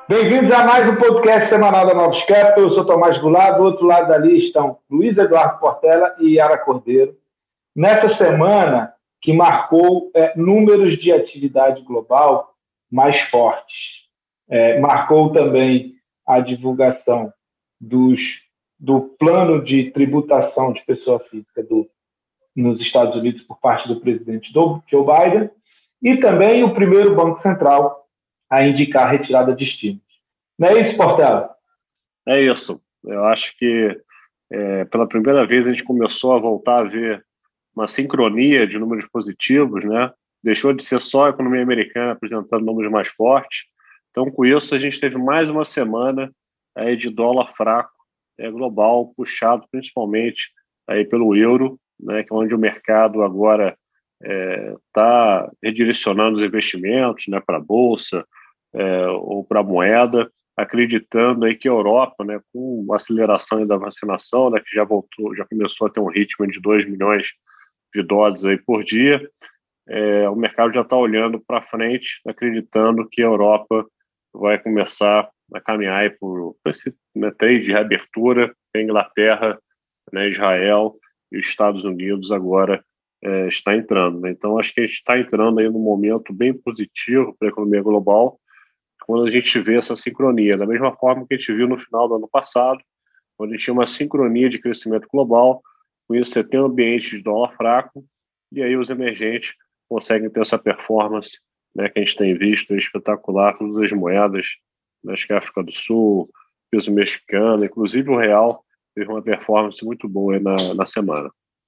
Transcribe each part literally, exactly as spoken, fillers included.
Bem-vindos a mais um podcast semanal da Novos Capital. Eu sou Tomás Goulart, do outro lado da lista estão Luiz Eduardo Portela e Yara Cordeiro. Nessa semana que marcou é, números de atividade global mais fortes. É, marcou também a divulgação dos, do plano de tributação de pessoa física do, nos Estados Unidos por parte do presidente Joe Biden e também o primeiro Banco Central a indicar a retirada de estímulos. Não é isso, Portela? É isso. Eu acho que é, pela primeira vez a gente começou a voltar a ver uma sincronia de números positivos, né? Deixou de ser só a economia americana apresentando números mais fortes. Então, com isso, a gente teve mais uma semana aí de dólar fraco é, global, puxado principalmente aí pelo euro, né? Que é onde o mercado agora está é, redirecionando os investimentos, né, para a bolsa é, ou para a moeda, acreditando aí que a Europa, né, com a aceleração da vacinação, né, que já voltou, já começou a ter um ritmo de dois milhões de doses aí por dia, é, o mercado já está olhando para frente, acreditando que a Europa vai começar a caminhar por esse né, trade de reabertura, a Inglaterra, né, Israel e os Estados Unidos agora é, está entrando. Né? Então, acho que a gente está entrando aí num momento bem positivo para a economia global, quando a gente vê essa sincronia, da mesma forma que a gente viu no final do ano passado, onde a gente tinha uma sincronia de crescimento global, com isso você tem um ambiente de dólar fraco, e aí os emergentes conseguem ter essa performance, né, que a gente tem visto, é espetacular, todas as moedas, acho que a África do Sul, peso mexicano, inclusive o real, teve uma performance muito boa aí na, na semana.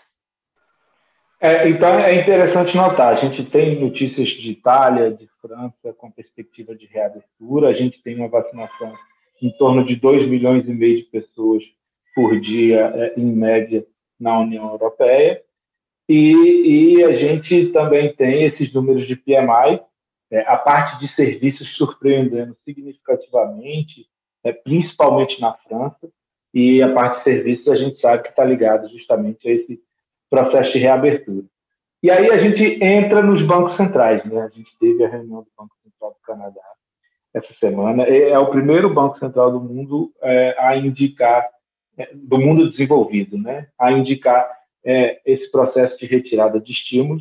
É, então é interessante notar, a gente tem notícias de Itália, de França, com perspectiva de reabertura, a gente tem uma vacinação em torno de dois milhões e meio de pessoas por dia, é, em média, na União Europeia, e, e a gente também tem esses números de P M I, é, a parte de serviços surpreendendo significativamente, é, principalmente na França, e a parte de serviços a gente sabe que está ligada justamente a esse processo de reabertura. E aí a gente entra nos bancos centrais, né? A gente teve a reunião do Banco Central do Canadá essa semana. É o primeiro banco central do mundo é, a indicar, é, do mundo desenvolvido, né? A indicar é, esse processo de retirada de estímulos.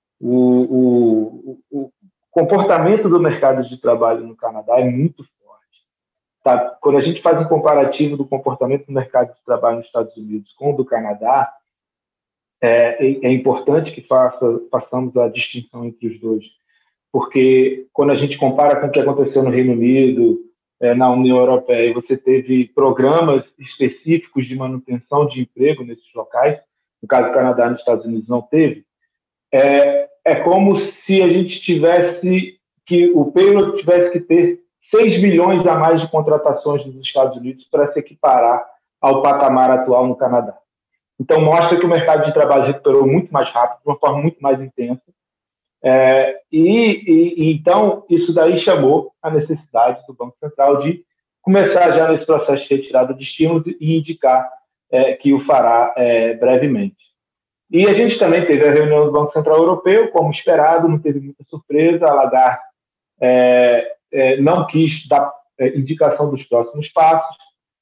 O, o, o comportamento do mercado de trabalho no Canadá é muito forte. Tá? Quando a gente faz um comparativo do comportamento do mercado de trabalho nos Estados Unidos com o do Canadá, É, é importante que faça, façamos a distinção entre os dois, porque quando a gente compara com o que aconteceu no Reino Unido, é, na União Europeia, você teve programas específicos de manutenção de emprego nesses locais, no caso do Canadá e nos Estados Unidos não teve, é, é como se a gente tivesse, que o payroll tivesse que ter seis milhões a mais de contratações nos Estados Unidos para se equiparar ao patamar atual no Canadá. Então, mostra que o mercado de trabalho recuperou muito mais rápido, de uma forma muito mais intensa. É, e, e, então, isso daí chamou a necessidade do Banco Central de começar já nesse processo de retirada de estímulos e indicar é, que o fará é, brevemente. E a gente também teve a reunião do Banco Central Europeu, como esperado, não teve muita surpresa. A Lagarde é, é, não quis dar é, indicação dos próximos passos.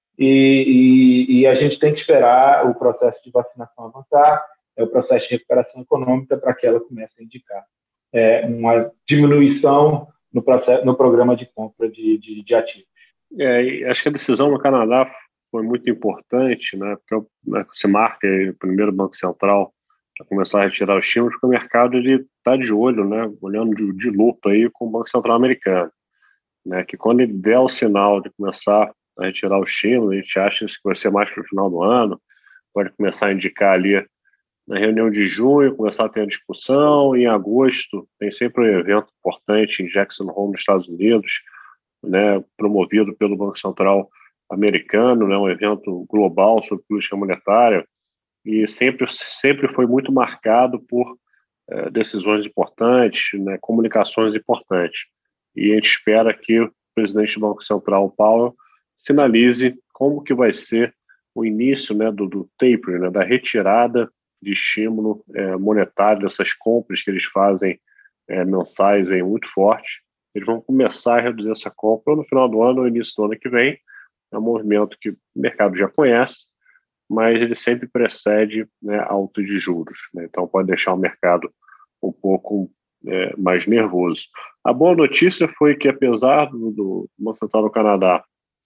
E, e, e a gente tem que esperar o processo de vacinação avançar, é o processo de recuperação econômica para que ela comece a indicar é, uma diminuição no, processo, no programa de compra de, de, de ativos. É, acho que a decisão no Canadá foi muito importante, né, porque né, você marca aí, o primeiro Banco Central a começar a retirar os estímulos, porque o mercado está de olho, né, olhando de, de lupa aí com o Banco Central americano, né, que quando ele der o sinal de começar a retirar o estímulo, a gente acha que vai ser mais para o final do ano, pode começar a indicar ali na reunião de junho, começar a ter a discussão, em agosto tem sempre um evento importante em Jackson Hole, nos Estados Unidos, né, promovido pelo Banco Central americano, né, um evento global sobre política monetária, e sempre, sempre foi muito marcado por eh, decisões importantes, né, comunicações importantes. E a gente espera que o presidente do Banco Central, Powell, sinalize como que vai ser o início, né, do, do tapering, né, da retirada de estímulo é, monetário, dessas compras que eles fazem é, mensais aí, muito forte, eles vão começar a reduzir essa compra no final do ano ou início do ano que vem. É um movimento que o mercado já conhece, mas ele sempre precede, né, alta de juros, né? Então pode deixar o mercado um pouco é, mais nervoso. A boa notícia foi que, apesar do, do Banco Central do Canadá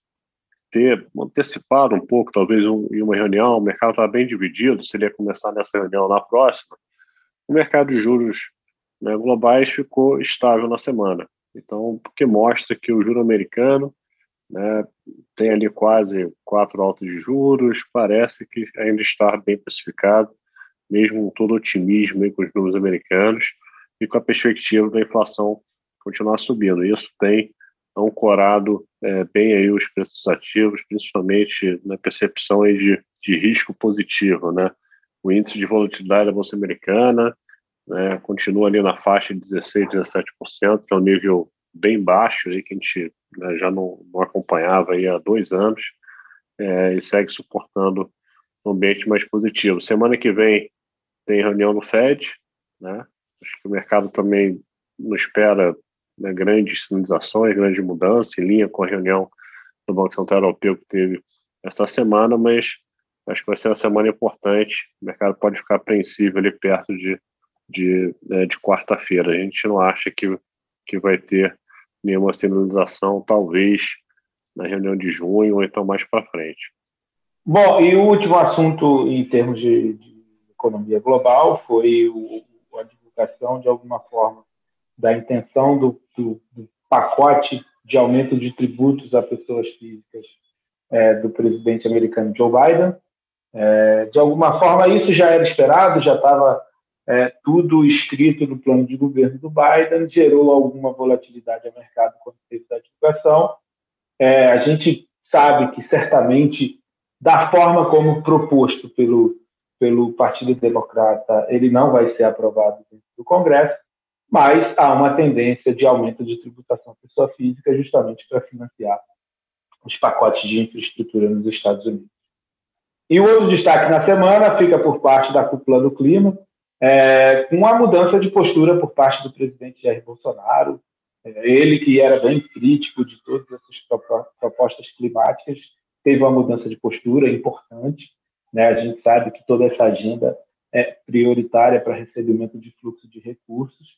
ter antecipado um pouco, talvez um, em uma reunião, o mercado estava bem dividido, se ele ia começar nessa reunião na próxima, o mercado de juros, né, globais ficou estável na semana. Então, o que mostra que o juro americano, né, tem ali quase quatro altas de juros, parece que ainda está bem precificado, mesmo com todo otimismo aí com os números americanos e com a perspectiva da inflação continuar subindo. Isso tem ancorado é, bem aí os preços ativos, principalmente na percepção aí de, de risco positivo, né? O índice de volatilidade da Bolsa Americana, né, continua ali na faixa de dezesseis, dezessete por cento, que é um nível bem baixo aí, que a gente, né, já não, não acompanhava aí há dois anos, é, e segue suportando um ambiente mais positivo. Semana que vem tem reunião no Fed, né? Acho que o mercado também não espera, né, grandes sinalizações, grandes mudanças, em linha com a reunião do Banco Central Europeu que teve essa semana, mas acho que vai ser uma semana importante. O mercado pode ficar apreensível ali perto de, de, né, de quarta-feira. A gente não acha que, que vai ter nenhuma sinalização, talvez na reunião de junho ou então mais para frente. Bom, e o último assunto em termos de, de economia global foi o, a divulgação, de alguma forma, da intenção do, do, do pacote de aumento de tributos a pessoas físicas é, do presidente americano Joe Biden. É, de alguma forma, isso já era esperado, já estava é, tudo escrito no plano de governo do Biden, gerou alguma volatilidade ao mercado quando teve a divulgação. É, a gente sabe que, certamente, da forma como proposto pelo, pelo Partido Democrata, ele não vai ser aprovado dentro do Congresso, mas há uma tendência de aumento de tributação à pessoa física justamente para financiar os pacotes de infraestrutura nos Estados Unidos. E o outro destaque na semana fica por parte da cúpula do clima, é, com a mudança de postura por parte do presidente Jair Bolsonaro. É, ele, que era bem crítico de todas essas propostas climáticas, teve uma mudança de postura importante, né? A gente sabe que toda essa agenda é prioritária para recebimento de fluxo de recursos,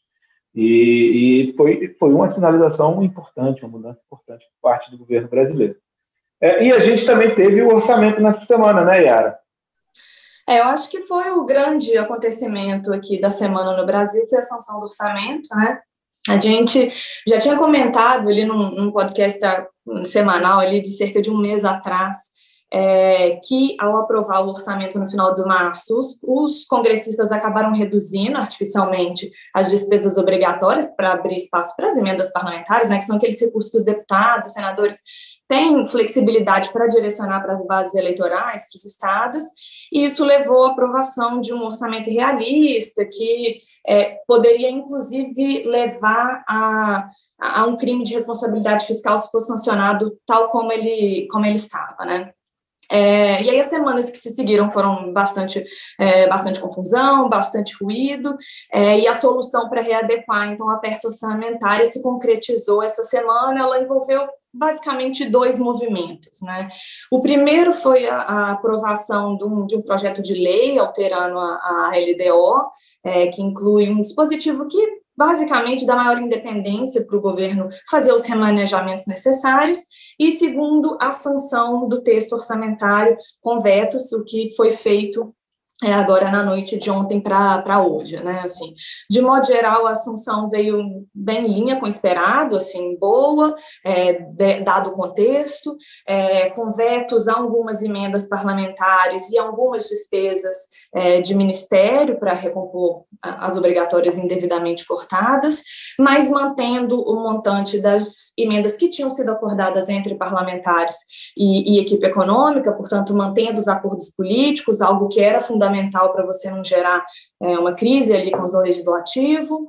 e, e foi, foi uma sinalização importante, uma mudança importante por parte do governo brasileiro. É, e a gente também teve o orçamento nessa semana, né, Yara? É, eu acho que foi o grande acontecimento aqui da semana no Brasil, foi a sanção do orçamento, né? A gente já tinha comentado ali num, num podcast semanal ali de cerca de um mês atrás, é, que ao aprovar o orçamento no final de março, os, os congressistas acabaram reduzindo artificialmente as despesas obrigatórias para abrir espaço para as emendas parlamentares, né, que são aqueles recursos que os deputados, os senadores têm flexibilidade para direcionar para as bases eleitorais, para os estados, e isso levou à aprovação de um orçamento realista que é, poderia, inclusive, levar a, a um crime de responsabilidade fiscal se fosse sancionado tal como ele, como ele estava, né? É, e aí as semanas que se seguiram foram bastante, é, bastante confusão, bastante ruído, é, e a solução para readequar, então, a peça orçamentária se concretizou essa semana. Ela envolveu basicamente dois movimentos, né? O primeiro foi a, a aprovação de um, de um projeto de lei alterando a, a L D O, é, que inclui um dispositivo que basicamente dá maior independência para o governo fazer os remanejamentos necessários, e segundo, a sanção do texto orçamentário com vetos, o que foi feito é, agora na noite de ontem para hoje, né? Assim, de modo geral, a sanção veio bem em linha com o esperado, assim, boa, é, de, dado o contexto, é, com vetos a algumas emendas parlamentares e algumas despesas é, de ministério para recompor as obrigatórias indevidamente cortadas, mas mantendo o montante das emendas que tinham sido acordadas entre parlamentares e, e equipe econômica, portanto, mantendo os acordos políticos, algo que era fundamental fundamental para você não gerar é, uma crise ali com o legislativo.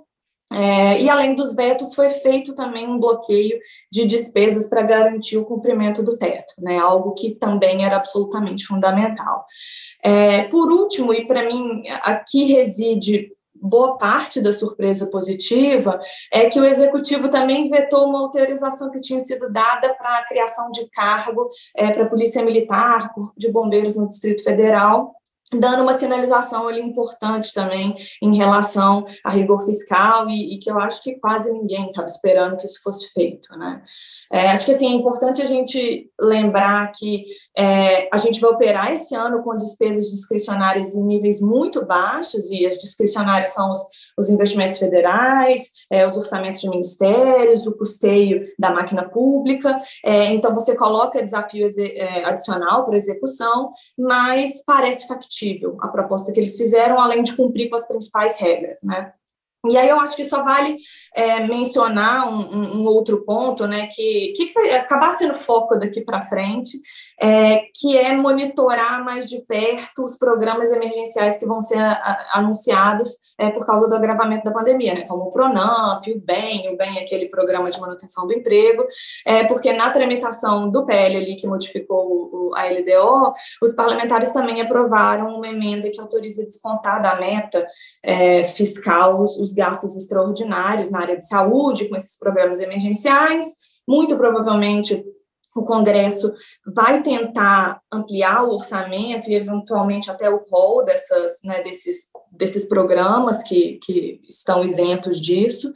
É, e, além dos vetos, foi feito também um bloqueio de despesas para garantir o cumprimento do teto, né, algo que também era absolutamente fundamental. É, por último, e para mim, aqui reside boa parte da surpresa positiva é que o Executivo também vetou uma autorização que tinha sido dada para a criação de cargo é, para a Polícia Militar, Corpo de Bombeiros no Distrito Federal, dando uma sinalização ali importante também em relação a rigor fiscal e, e que eu acho que quase ninguém estava esperando que isso fosse feito, né? É, acho que assim, é importante a gente lembrar que é, a gente vai operar esse ano com despesas discricionárias em níveis muito baixos, e as discricionárias são os, os investimentos federais, é, os orçamentos de ministérios, o custeio da máquina pública, é, então você coloca desafio é, adicional para execução, mas parece factível a proposta que eles fizeram, além de cumprir com as principais regras, né? E aí eu acho que só vale é, mencionar um, um outro ponto, né, que, que vai acabar sendo foco daqui para frente, é, que é monitorar mais de perto os programas emergenciais que vão ser a, anunciados é, por causa do agravamento da pandemia, né, como o Pronamp, o BEM, o BEM é aquele programa de manutenção do emprego, é, porque na tramitação do P L ali que modificou o, a L D O, os parlamentares também aprovaram uma emenda que autoriza descontar da meta é, fiscal os, os gastos extraordinários na área de saúde, com esses programas emergenciais. Muito provavelmente o Congresso vai tentar ampliar o orçamento e, eventualmente, até o rol dessas, né, desses, desses programas que, que estão isentos disso.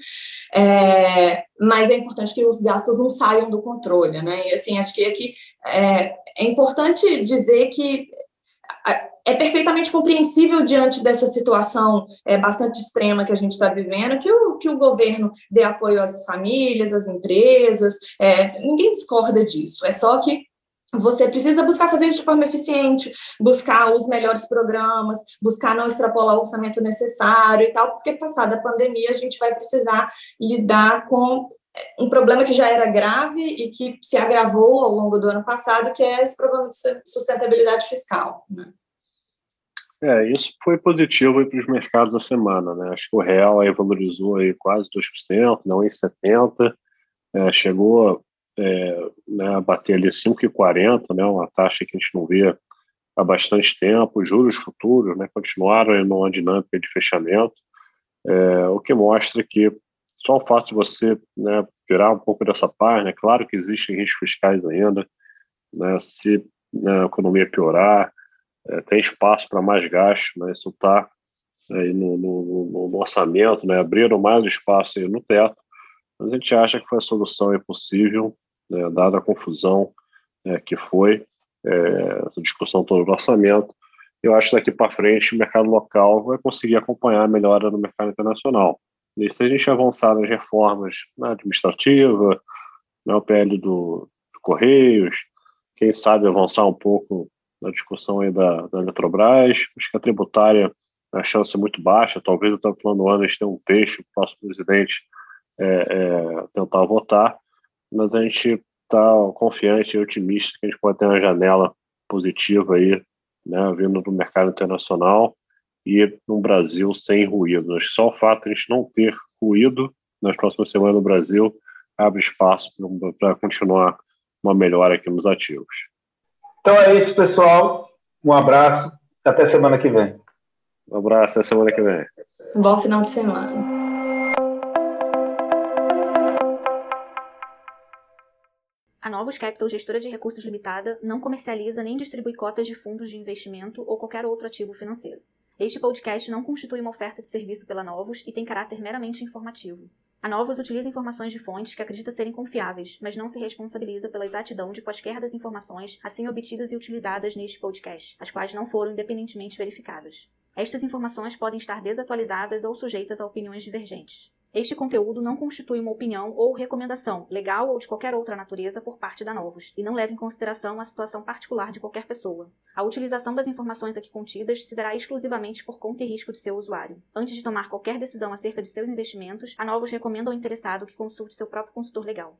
É, mas é importante que os gastos não saiam do controle, né? E, assim, acho que aqui é, é importante dizer que é perfeitamente compreensível diante dessa situação é, bastante extrema que a gente está vivendo, que o, que o governo dê apoio às famílias, às empresas, é, ninguém discorda disso, é só que você precisa buscar fazer isso de forma eficiente, buscar os melhores programas, buscar não extrapolar o orçamento necessário e tal, porque passada a pandemia a gente vai precisar lidar com um problema que já era grave e que se agravou ao longo do ano passado, que é esse problema de sustentabilidade fiscal, né? É, isso foi positivo para os mercados da semana, né? Acho que o real aí valorizou aí quase dois por cento, não em setenta, é, chegou é, né, a bater ali cinco vírgula quarenta, né? Uma taxa que a gente não vê há bastante tempo. Os juros futuros, né, continuaram em uma dinâmica de fechamento, é, o que mostra que só o fato de você, né, virar um pouco dessa página, é claro que existem riscos fiscais ainda, né, se, né, a economia piorar, é, tem espaço para mais gastos, né, isso está aí no, no, no orçamento, né, abriram mais espaço aí no teto, mas a gente acha que foi a solução possível, né, dada a confusão é, que foi é, essa discussão toda do orçamento. Eu acho que daqui para frente o mercado local vai conseguir acompanhar a melhora no mercado internacional. E se a gente avançar nas reformas na administrativa, no P L do, do Correios, quem sabe avançar um pouco na discussão aí da, da Eletrobras, acho que a tributária, a chance é muito baixa, talvez até o final do ano a gente tenha um texto para o próximo presidente é, é, tentar votar, mas a gente está confiante e otimista que a gente pode ter uma janela positiva aí, né, vindo do mercado internacional e no Brasil sem ruído. Acho que só o fato de a gente não ter ruído nas próximas semanas no Brasil abre espaço para continuar uma melhora aqui nos ativos. Então é isso, pessoal. Um abraço. Até semana que vem. Um abraço. Até semana que vem. Bom final de semana. A Novos Capital, gestora de recursos limitada, não comercializa nem distribui cotas de fundos de investimento ou qualquer outro ativo financeiro. Este podcast não constitui uma oferta de serviço pela Novos e tem caráter meramente informativo. A Novos utiliza informações de fontes que acredita serem confiáveis, mas não se responsabiliza pela exatidão de quaisquer das informações assim obtidas e utilizadas neste podcast, as quais não foram independentemente verificadas. Estas informações podem estar desatualizadas ou sujeitas a opiniões divergentes. Este conteúdo não constitui uma opinião ou recomendação, legal ou de qualquer outra natureza, por parte da Novos, e não leva em consideração a situação particular de qualquer pessoa. A utilização das informações aqui contidas se dará exclusivamente por conta e risco de seu usuário. Antes de tomar qualquer decisão acerca de seus investimentos, a Novos recomenda ao interessado que consulte seu próprio consultor legal.